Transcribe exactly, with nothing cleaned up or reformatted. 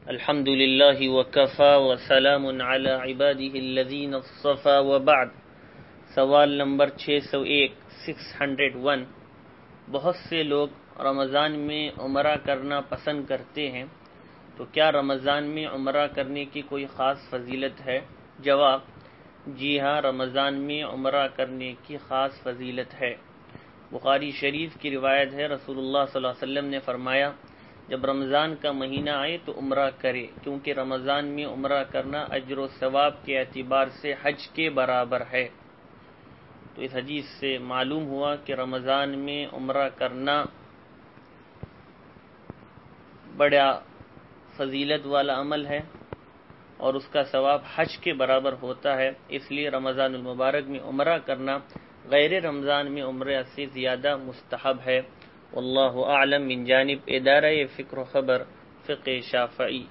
الحمد للہ وکفا وسلام علی عباده الذین اصطفى وبعد۔ سوال نمبر چھ سو ایک سکس ہنڈریڈ ون۔ بہت سے لوگ رمضان میں عمرہ کرنا پسند کرتے ہیں، تو کیا رمضان میں عمرہ کرنے کی کوئی خاص فضیلت ہے؟ جواب: جی ہاں، رمضان میں عمرہ کرنے کی خاص فضیلت ہے۔ بخاری شریف کی روایت ہے، رسول اللہ صلی اللہ علیہ وسلم نے فرمایا، جب رمضان کا مہینہ آئے تو عمرہ کرے، کیونکہ رمضان میں عمرہ کرنا اجر و ثواب کے اعتبار سے حج کے برابر ہے۔ تو اس حدیث سے معلوم ہوا کہ رمضان میں عمرہ کرنا بڑا فضیلت والا عمل ہے اور اس کا ثواب حج کے برابر ہوتا ہے، اس لیے رمضان المبارک میں عمرہ کرنا غیر رمضان میں عمرہ سے زیادہ مستحب ہے۔ واللہ اعلم۔ من جانب ادارہ فکر و خبر فقہ شافعی۔